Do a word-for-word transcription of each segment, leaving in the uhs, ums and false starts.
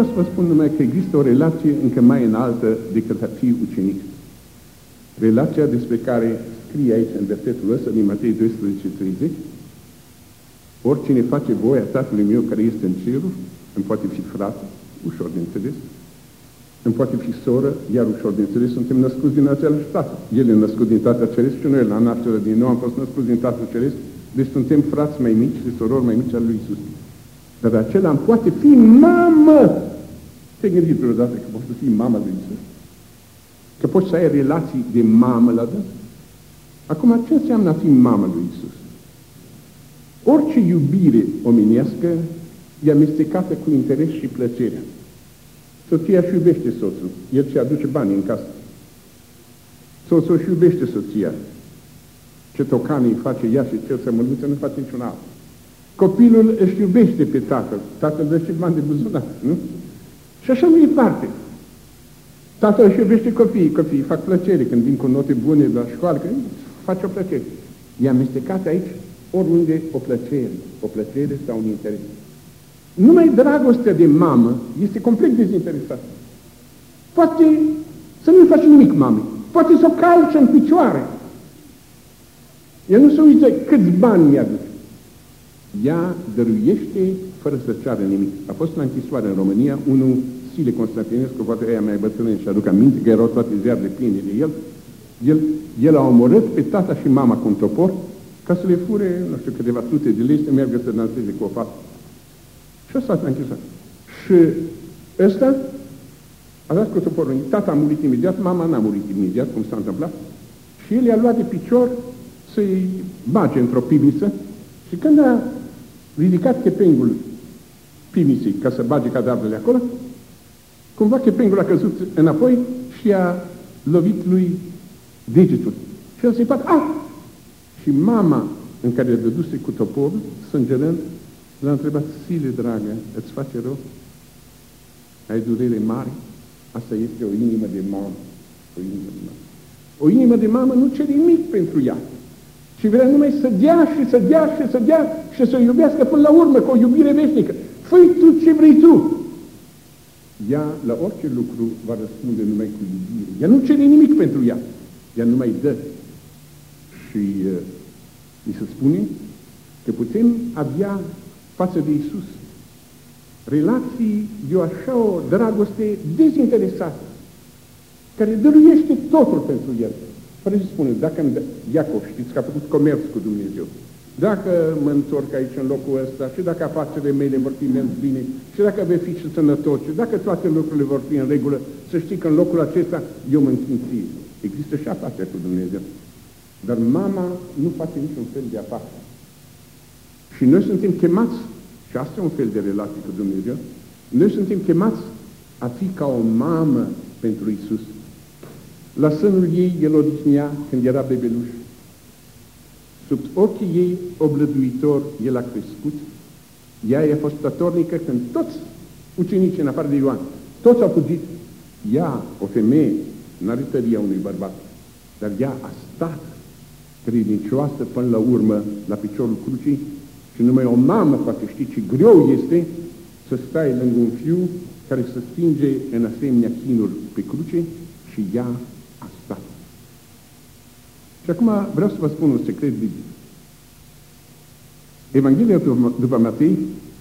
vreau să vă spun numai că există o relație încă mai înaltă decât a fi ucenic. Relația despre care scrie aici în versetul ăsta din Matei doisprezece treizeci. Oricine face voia Tatălui meu care este în ceruri, îmi poate fi frate, ușor de înțeles, îmi poate fi soră, iar ușor de înțeles, suntem născuți din același Tată. El e născut din Tatăl Ceresc și noi la nașterea din nou am fost născuți din Tatăl Ceresc, deci suntem frați mai mici și sorori mai mici al lui Iisus. Dar acela îmi poate fi mamă. Te-ai gândit vreodată că poți să fii mama lui Iisus? Că poți să ai relații de mamă la dâns? Acum, ce înseamnă a fi mamă lui Iisus? Orice iubire omenească e amestecată cu interes și plăcerea. Soția își iubește soțul, el și aduce bani în casă. Soțul își iubește soția. Ce tocane îi face ea și ce sămăluță nu face niciun alt. Copilul își iubește pe tatăl, tatăl dă și bani de buzunar, nu? Și așa mai departe. Tatăl își iubește copiii, copiii fac plăcere când vin cu note bune la școală, că face o plăcere. E amestecat aici oriunde o plăcere, o plăcere sau un interes. Numai dragostea de mamă este complet dezinteresată. Poate să nu-i faci nimic mamei, poate să o calce în picioare. El nu se uită câți bani mi-a dus. Ea dăruiește fără să ceară nimic. A fost la închisoare în România, unul Sile Constantinescu, poate aia mai bătrâne și aduc aminte că erau toate ziarele pline de el. El, el a omorât pe tata și mama cu un topor ca să le fure, nu știu, câteva sute de lei să meargă să danseze cu o fată. Și ăsta s-a închisat. Și ăsta a dat cu toporul. Tata a murit imediat, mama n-a murit imediat, cum s-a întâmplat. Și el i-a luat de picior să-i bage într-o pivniță și când a ridicat chepengul pivniței ca să bage cadavrele acolo, cumva chepengul a căzut înapoi și a lovit lui degetul. Și el s-a ipat, ah! Și mama în care le dăduse cu toporul, sângerând, l-a întrebat, Sile, dragă, îți face rău? Ai durere mare? Asta este o inimă de mamă. O inimă de mamă. O inimă de mamă nu cere nimic pentru ea. Și vrea numai să dea și să dea și să dea și să iubească până la urmă cu o iubire veșnică. Fă-i tu ce vrei tu. Ea la orice lucru va răspunde numai cu iubire. Ea nu cere nimic pentru ea. Ea numai dă. Și uh, mi se spune că putem avea față de Iisus relații de o așa o dragoste dezinteresată, care dăruiește totul pentru El. Fără să spune, dacă Iacov, știți că a făcut comerț cu Dumnezeu, dacă mă întorc aici în locul ăsta și dacă afacerile mele vor fi mers bine și dacă vei fi și sănătos și dacă toate lucrurile vor fi în regulă, să știi că în locul acesta eu mă închin ție. Există și afaceri cu Dumnezeu. Dar mama nu face niciun fel de afaceri. Și noi suntem chemați, și asta e un fel de relație cu Dumnezeu, noi suntem chemați a fi ca o mamă pentru Iisus. La sânul ei, el odihnea când era bebeluș. Sub ochii ei, oblăduitor, el a crescut. Ea i-a fost statornică când toți ucenicii, în afară de Ioan, toți au fugit. Ea, o femeie, n-are tăria unui bărbat, dar ea a stat credincioasă până la urmă la piciorul crucii și numai o mamă poate ști ce greu este să stai lângă un fiu care se stinge în asemenea chinuri pe cruce și ea a stat. Și acum vreau să vă spun un secret biblic. Evanghelia după Matei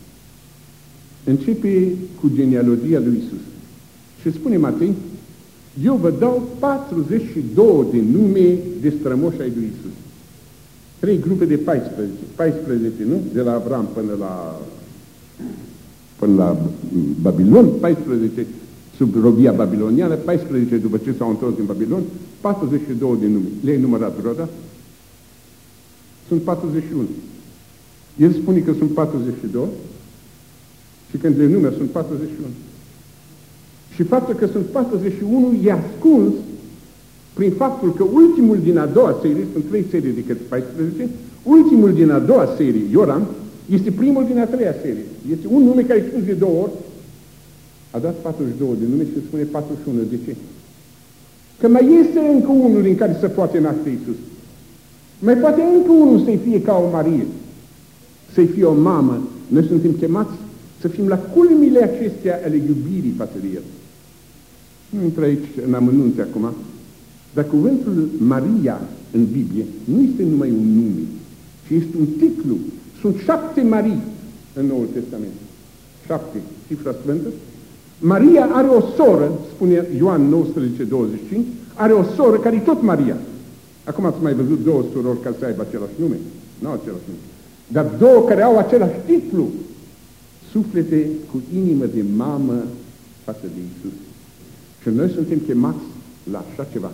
începe cu genealogia lui Iisus. Și spune Matei, eu vă dau patruzeci și două de nume de strămoși ai lui Iisus. Trei grupe de paisprezece. paisprezece, nu? De la Avram până la, până la Babilon, paisprezece sub robia babiloniană, paisprezece după ce s-au întors din Babilon, patruzeci și două de nume. Le-ai numărat vreodată? Sunt patruzeci și unu. El spune că sunt patruzeci și doi și când le numeri sunt patruzeci și unu. Și faptul că sunt patruzeci și unu e ascuns prin faptul că ultimul din a doua serie, sunt trei serii decât paisprezece, ultimul din a doua serie, Ioram, este primul din a treia serie. Este un nume care spus de două ori, a dat patruzeci și doi de nume și spune patruzeci și unu. De ce? Că mai este încă unul din care se poate naște Iisus. Mai poate încă unul să-i fie ca o Marie, să-i fie o mamă. Noi suntem chemați să fim la culmile acestea ale iubirii față de El. Nu intră aici în amănunte acum, dar cuvântul Maria în Biblie nu este numai un nume, ci este un titlu. Sunt șapte Marii în Noul Testament. Șapte, cifra sfântă. Maria are o soră, spune Ioan nouăsprezece douăzeci și cinci, are o soră care e tot Maria. Acum ați mai văzut două surori care să aibă același nume? Nu au același nume. Dar două care au același titlu. Suflete cu inimă de mamă față de Iisus. Și noi suntem chemați la așa ceva.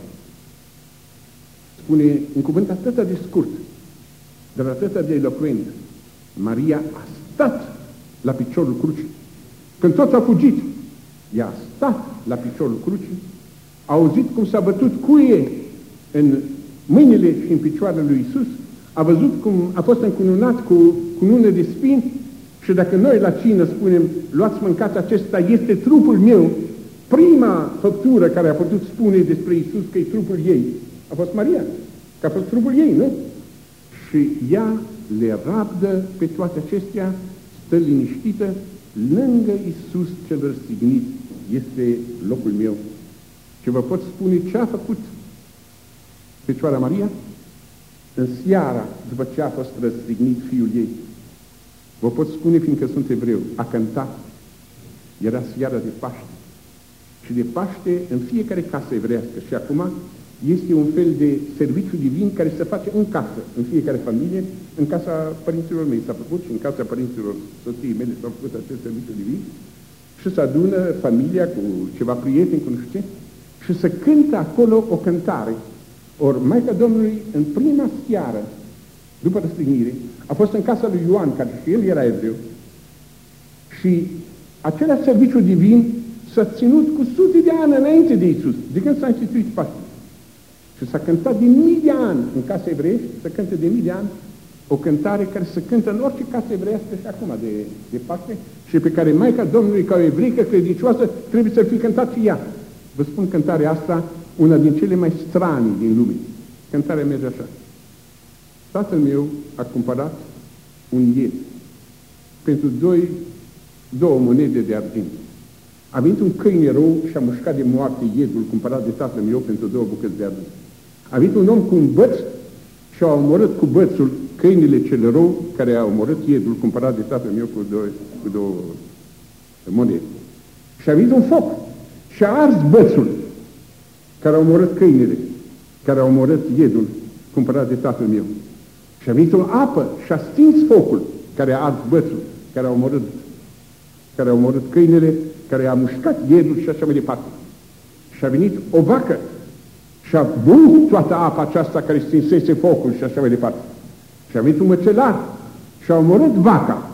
Spune un cuvânt atât de scurt, dar atât de eloquent. Maria a stat la piciorul crucii. Când toți au fugit, ea a stat la piciorul crucii, a auzit cum s-a bătut cuie în mâinile și în picioarele lui Iisus, a văzut cum a fost încununat cu cunune de spini și dacă noi la cină spunem, luați mâncați, acesta este trupul meu, prima făptură care a putut spune despre Iisus că e trupul ei a fost Maria, că a fost trupul ei, nu? Și ea le rabdă pe toate acestea, stă liniștită, lângă Iisus cel răstignit, este locul meu. Și vă pot spune ce a făcut Fecioara Maria în seara, după ce a fost răstignit fiul ei. Vă pot spune, fiindcă sunt evreu, a cântat. Era seara de Paște. Și de Paște în fiecare casă evrească. Și acum este un fel de serviciu divin care se face în casă, în fiecare familie. În casa părinților mei s-a făcut și în casa părinților soției mele s-a făcut acest serviciu divin. Și se adună familia cu ceva prieteni, cu nu știu ce, și se cântă acolo o cântare. Ori Maica Domnului, în prima seară, după răstignire, a fost în casa lui Ioan, care și el era evreu, și acela serviciu divin s-a ținut cu sute de ani înainte de Iisus, de când s-a instituit Paște. Și s-a cântat de mii de ani în casa evreiești, se cântă de mii de ani, o cântare care se cântă în orice casă evreiască și acum de, de Paște, și pe care Maica Domnului, ca o evreică credincioasă, trebuie să fie cântat și ea. Vă spun cântarea asta, una din cele mai stranii din lume. Cântarea merge așa. Tatăl meu a cumpărat un ied pentru doi, două monede de argint. A venit un câine rău și a mușcat de moarte iedul cumpărat de tatăl meu pentru două bucăți de argint. A venit un om cu un băț și a omorât cu bățul câinele cel rău care a omorât iedul cumpărat de tatăl meu cu două, cu două monede. Și a venit un foc și a ars bățul care a omorât câinele, care a omorât iedul cumpărat de tatăl meu. Și a venit o apă și a stins focul care a ars bățul, care a omorât, care a omorât câinele, care a mușcat iedul și așa mai departe. Și a venit o vacă și a băut toată apa aceasta care stinsese focul și așa mai departe. Și a venit un măcelar și a omorât vaca.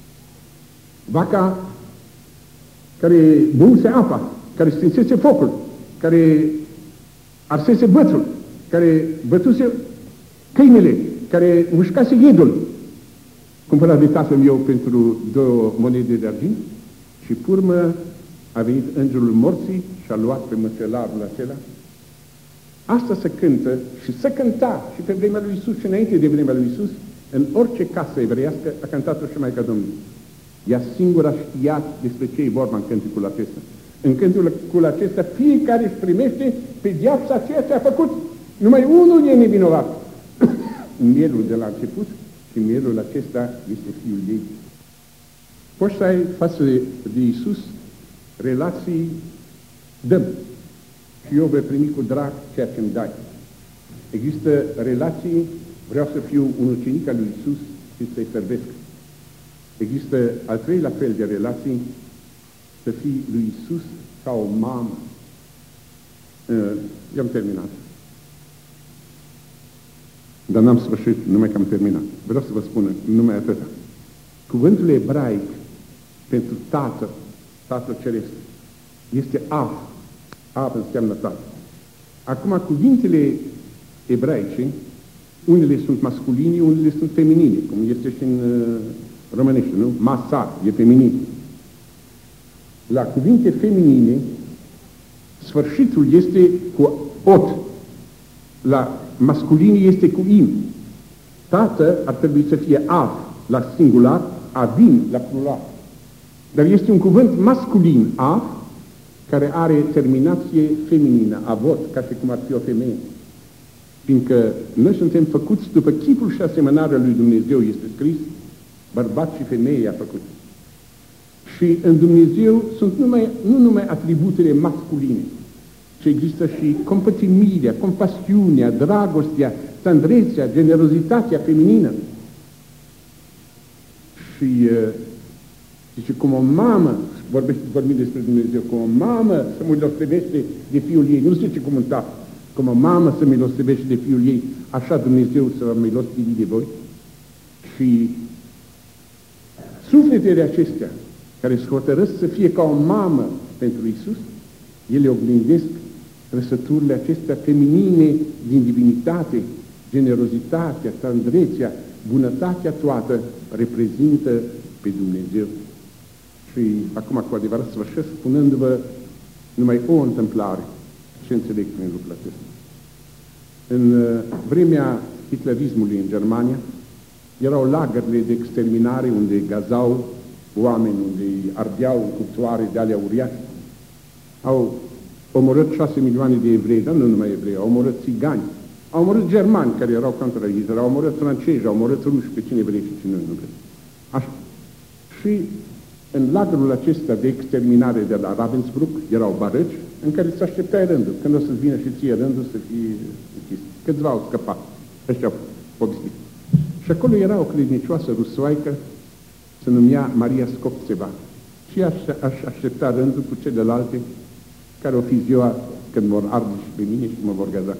Vaca care băuse apa, care stinsese focul, care arsese bățul, care bătuse câinele, care mușcase iedul, cumpărat de tatăl meu pentru două monede de argint, și pe urmă a venit îngerul morții și a luat pe măcelarul acela. Asta se cântă și se cânta și pe vremea lui Iisus și înainte de vremea lui Iisus, în orice casă evreiască a cântat-o și Maica Domnului. Ea singura știa despre ce e vorba în cânticul acesta. În cânticul acesta fiecare își primește pedeapsa ceea ce a făcut. Numai unul e nevinovat. Mielul de la început și mielul acesta este fiul ei. Poți să ai față de, de Iisus relații, dăm. Și eu voi primi cu drag ceea ce îmi dai. Există relații, vreau să fiu un ucenic al lui Iisus și să-i servesc. Există al treilea fel de relații, să fii lui Iisus ca o mamă. Eu am terminat. Dar n-am sfârșit, numai că am terminat. Vreau să vă spun numai atâta. Cuvântul ebraic pentru Tată, Tatăl Ceresc, este Av. Av înseamnă Tată. Acum, cuvintele ebraice, unele sunt masculine, unele sunt feminine, cum este și în uh, românește, nu? Masa, e feminin. La cuvinte feminine, sfârșitul este cu ot. La masculine este cu im. Tată ar trebui să fie av la singular, avin la plural. Dar este un cuvânt masculin, a, care are terminație feminină, avot, ca și cum ar fi o femeie. Fiindcă noi suntem făcuți după chipul și asemănarea lui Dumnezeu, este scris, bărbat și femeie a făcut. Și în Dumnezeu sunt numai, nu numai atributele masculine, ci există și compătimirea, compasiunea, dragostea, tandrețea, generozitatea feminină. Și zice, cum o mamă, vorbește, vorbim despre Dumnezeu, cum o mamă se milostivește de fiul ei, nu zice cum un tată, cum o mamă se milostivește de fiul ei, așa Dumnezeu se va milostivi de voi. Și sufletele acestea, care se hotărăsc să fie ca o mamă pentru Iisus, ele oglindesc trăsăturile acestea feminine din divinitate, generozitatea, tandrețea, bunătatea toată reprezintă pe Dumnezeu. Și acum cu adevărat sfârșesc spunându-vă numai o întâmplare. Ce înțeleg prin lucrul acesta? În vremea hitlerismului în Germania, erau lagările de exterminare unde gazau oameni, unde ardeau în cuptoare de alea uriașe. Au omorât șase milioane de evrei, dar nu numai evrei, au omorât țigani, au omorât germani care erau contra Hitler, au omorât francezi, au omorât ruși, pe cine vrei și cine nu vrei. Așa. Și în lagărul acesta de exterminare de la Ravensbrück erau barăci în care se așteptai rândul, când o să-ți vină și ție rândul să fie închis. Câțiva au scăpat, ăștia au povestit. Și acolo era o credincioasă rusoaică, se numea Maria Skoptseva. Și aș, aș aștepta rândul cu celelalte care o fi ziua când vor arde și pe mine și mă vor gaza.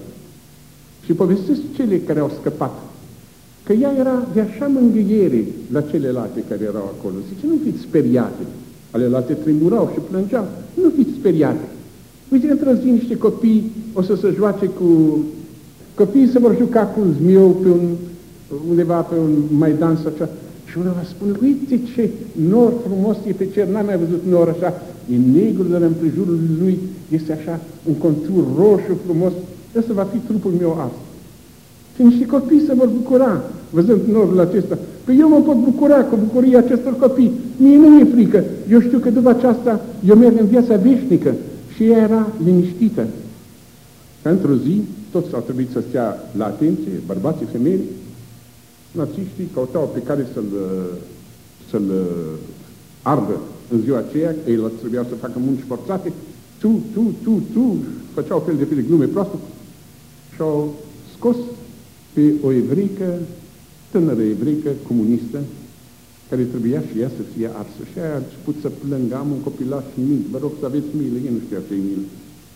Și povestesc cele care au scăpat, că ea era de așa mângâiere la celelalte care erau acolo. Zice, nu fiți speriate. Alelalte tremurau și plângeau. Nu fiți speriate. Uite, într-o zi niște copii o să se joace cu... Copiii se vor juca cu zmiou pe un, undeva pe un maidan sau ceva. Și unul va spune, uite ce nor frumos e pe cer, n-am mai văzut nor așa. E negru, dar în prejurul lui este așa un contur roșu frumos. Ăsta va fi trupul meu ars. Și niște copii se vor bucura, văzând norul acesta. Păi eu mă pot bucura cu bucuria acestor copii. Mie nu mi-e frică. Eu știu că după aceasta eu merg în viața veșnică. Și ea era liniștită. Într-o zi, toți au trebuit să stea la atenție, bărbații, femei. Națiștii căutau pe care să-l să-l ardă în ziua aceea, ei trebuiau să facă munci forțate. Tu, tu, tu, tu, făceau fel de fel de glume proaste. Și-au scos pe o evreică, tânără evreică, comunistă, care trebuia și ea să fie arsă. Și aia a început să plângă, am un copilaș mic, vă rog să aveți milă, ei nu știa ce-i milă.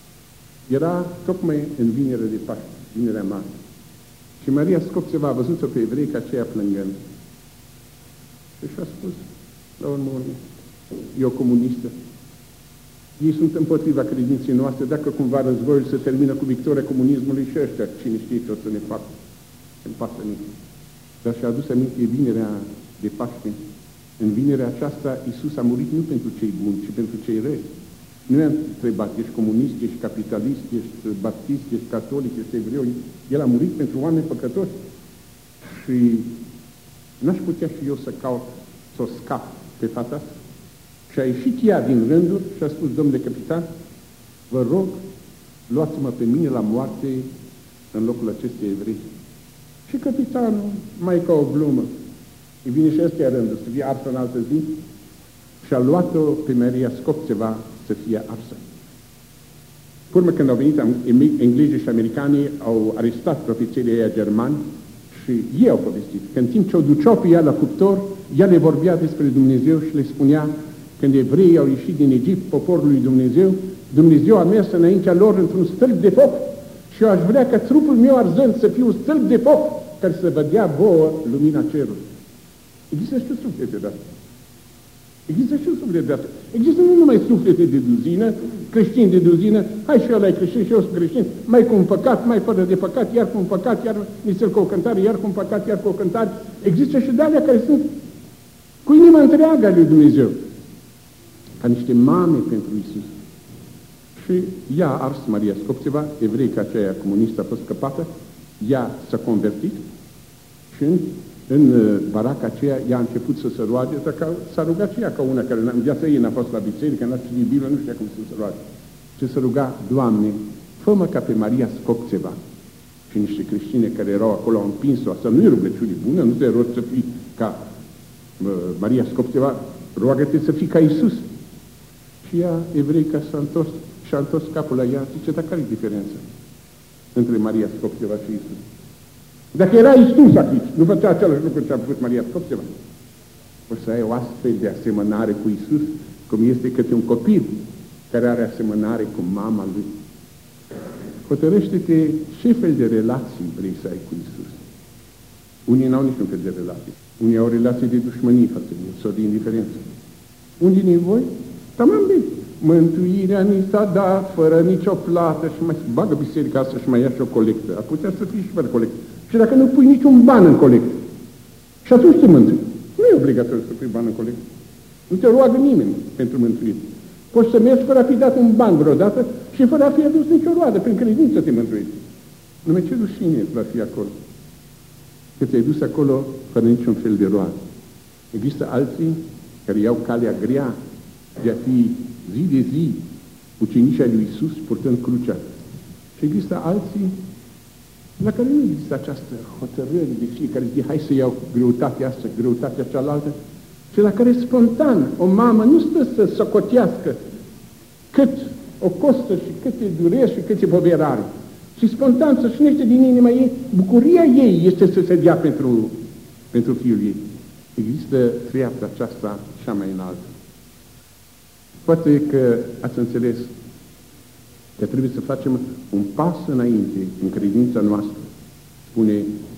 Era tocmai în vinerea de Paște, vinerea mare. Și Maria Skoptseva a văzut-o pe evreica aceea plângând. Și și-a spus, la urmă, e o comunistă. Ei sunt împotriva credinței noastre, dacă cumva războiul se termină cu victoria comunismului și ăștia, cine știe ce o să ne facă. Îmi pasă nici. Dar și-a adus aminte vinerea de Paște. În vinerea aceasta, Iisus a murit nu pentru cei buni, ci pentru cei răi. Nu i-a întrebat, ești comunist, ești capitalist, ești baptist, ești catolic, ești evreu. El a murit pentru oameni păcătoși. Și n-aș putea și eu să caut, să o scap pe fata asta. Și a ieșit ea din rânduri și a spus, domnule capitan, vă rog, luați-mă pe mine la moarte în locul acestei evrei. Și capitanul, mai ca o glumă, îi vine și ăstea rândul, să fie arsă în altă zi, și a luat-o pe Maria Skoptseva să fie arsă. Urmă, când au venit englezii și americanii, au arestat ofițerii aia germani și ei au povestit că în timp ce o duceau pe ea la cuptor, ea le vorbea despre Dumnezeu și le spunea, când evreii au ieșit din Egipt, poporul lui Dumnezeu, Dumnezeu a mers înaintea lor într-un stâlp de foc și eu aș vrea ca trupul meu arzând să fie un stâlp de foc care să vă dea vouă lumina cerului. Există și suflete de asta. Există și suflete de asta. Există nu numai suflete de duzină, creștini de duzină, hai și ăla e creștin și eu sunt creștin, mai cu un păcat, mai fără de păcat, iar cu un păcat, iar nisel cu o cântare, iar cu un păcat, iar cu o cântare. Există și de alea care sunt cu inima întreagă a lui Dumnezeu, ca niște mame pentru Iisus. Și ea a ars Maria Skoptseva, evreica aceea comunistă a fost scăpată, ea s-a convertit și în în baraca aceea, ea a început să se roage, dar s-a rugat și ea ca una care în viața ei n-a fost la biserică, n-a citit Biblia, nu știa cum să se roage. Ce se ruga, Doamne, fă-mă ca pe Maria Scopțeva. Și niște creștine care erau acolo au împins-o, asta nu e rugăciune bună, nu te rogi să fii ca uh, Maria Scopțeva, roagă-te să fii ca Iisus. Și ea, evreica, s-a întors și-a întors capul la ea, zice, dar care e diferența între Maria Scopțeva și Iisus? Dacă era Iisus aici, nu făcea același lucru ce a făcut Maria Scopțeva. O să ai o astfel de asemănare cu Iisus, cum este câte un copil care are asemănare cu mama lui. Hotărăște-te ce fel de relații vrei să ai cu Iisus. Unii n-au niciun fel de relații. Unii au relații de dușmănie față de El sau de indiferență. Unii din voi, tamam bine. Mântuirea ni s-a dat fără nicio plată și mai bagă biserica asta și mai ia și o colectă. Ar putea să fie și fără colectă. Și dacă nu pui niciun ban în colectă, și atunci te mântui. Nu e obligatoriu să pui ban în colectă. Nu te roagă nimeni pentru mântuire. Poți să mergi fără a fi dat un ban vreodată și fără a fi adus nicio roadă, prin credință te mântuiești. Numai ce rușine va fi acolo. Că te-ai dus acolo fără niciun fel de roadă. Există alții care iau calea grea de a fi zi de zi ucenicii ai lui Iisus purtând crucea. Și există alții la care nu există această hotărâre de fiecare zi, hai să iau greutatea asta, greutatea cealaltă, și la care spontan o mamă nu stă să socotească cât o costă și cât e durere și cât e poveră are, și spontan să-și nește din inima ei, bucuria ei este să se dea pentru, pentru fiul ei. Există treapta aceasta cea mai înaltă. Poate că ați înțeles că trebuie să facem un pas înainte în credința noastră. Spune,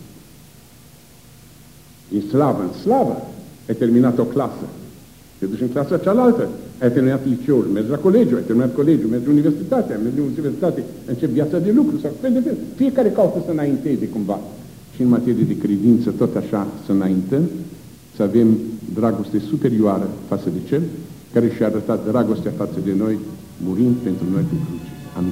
în slavă, în slavă, ai terminat o clasă. Te duci în clasa cealaltă, ai terminat liceul, mergi la colegiu, ai terminat colegiul, mergi la universitatea, mergi la universitate, începi viața de lucru sau fel de fel. Fiecare caută să înainteze cumva. Și în materie de credință, tot așa să înaintăm, să avem dragoste superioară față de Cel care și-a arătat dragostea față de noi, murind pentru noi pe cruce. Amin.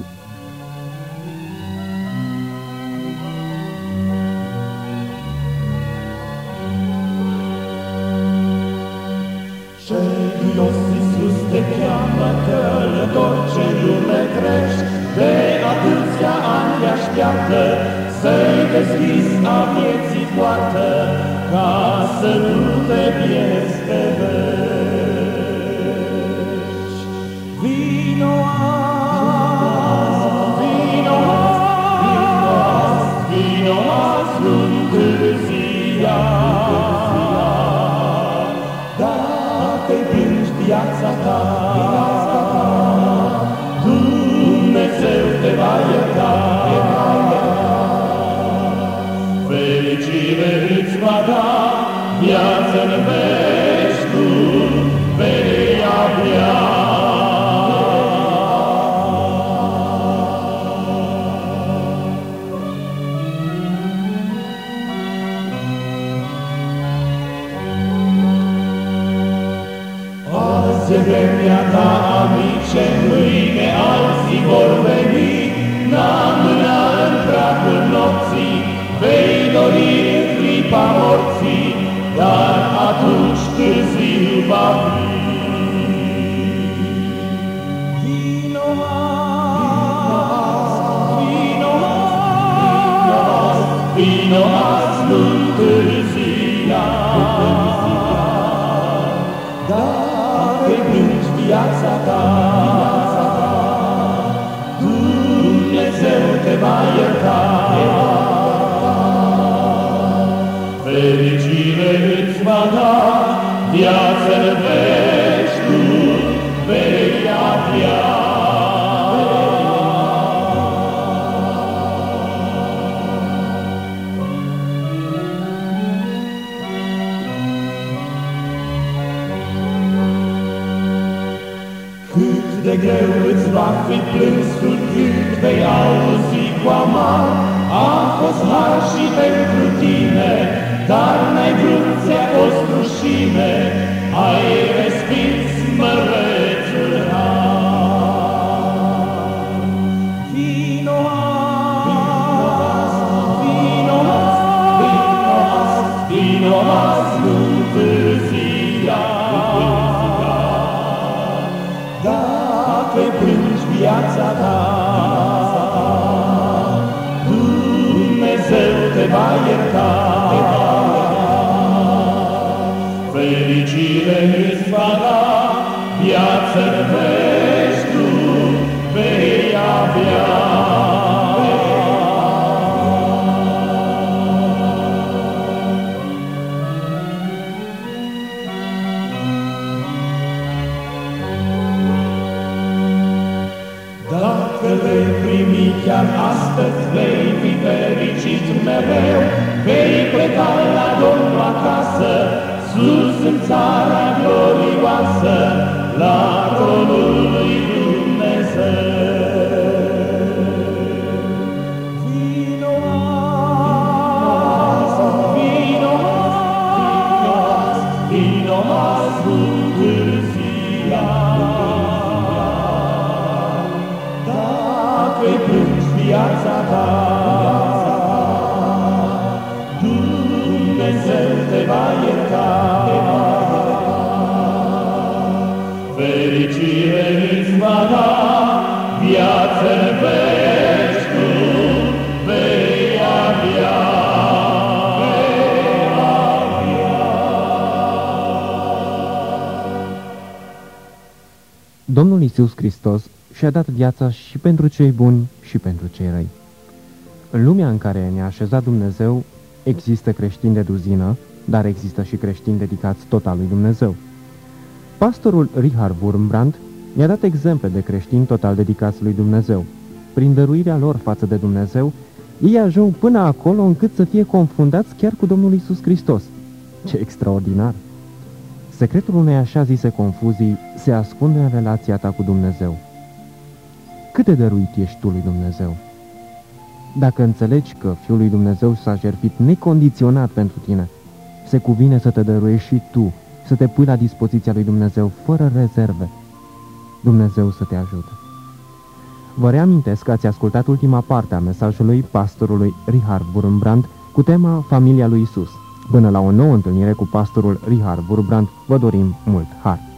Serios Iisus te cheamă, călător ce lume treci, de atâția ani te așteaptă, să-i deschizi a vieții poartă, ca să nu te pierzi pe veci. Vino azi, vino azi, vino azi, nu întârzia. Dacă-i plângi viața ta, Dumnezeu te va ierta. Fericire îți va da, viață-n veci tu vei avea. Azi e vremea ta, amice, mâine alții vor veni, n-amâna în pragul nopții, vei dori în clipa morții, dar atunci târziu va fi. Vino azi, vino azi, vino azi, nu întârzia. Dacă-i plângi viața ta, Dumnezeu te va ierta. Fericire îți va da, viață-n veci tu vei avea. Cât de greu îți va fi plânsul când vei auzi cu amar, a fost har și pentru tine, dar n-ai vrut, ți-a fost rușine, ai respins mărețul har. Vino azi, vino azi, vino azi, vino Dacă-i plângi viața ta, Dumnezeu te va ierta. Fericire îți va da, viață-n veci tu vei avea. Dacă vei primi chiar astăzi, vei fi fericit mereu, vei pleca la Domnul acasă, sus în țara glorioasă, la tronul lui Dumnezeu. Vino azi, vino azi, vino azi, nu întârzia. Dacă-i plângi viața ta, Dumnezeu te va ierta. Fericire îți va da, viață-n veci tu vei avea. Vei avea. Domnul Iisus Hristos și-a dat viața și pentru cei buni și pentru cei răi. În lumea în care ne-a așezat Dumnezeu, există creștini de duzină, dar există și creștini dedicați total lui Dumnezeu. Pastorul Richard Wurmbrand ne-a dat exemple de creștini total dedicați lui Dumnezeu. Prin dăruirea lor față de Dumnezeu, ei ajung până acolo încât să fie confundați chiar cu Domnul Iisus Hristos. Ce extraordinar! Secretul unei așa zise confuzii se ascunde în relația ta cu Dumnezeu. Cât de dăruit ești tu lui Dumnezeu? Dacă înțelegi că Fiul lui Dumnezeu s-a jertfit necondiționat pentru tine, se cuvine să te dăruiești și tu, să te pui la dispoziția lui Dumnezeu fără rezerve. Dumnezeu să te ajute. Vă reamintesc că ați ascultat ultima parte a mesajului pastorului Richard Wurmbrand cu tema Familia lui Isus. Până la o nouă întâlnire cu pastorul Richard Wurmbrand, vă dorim mult har!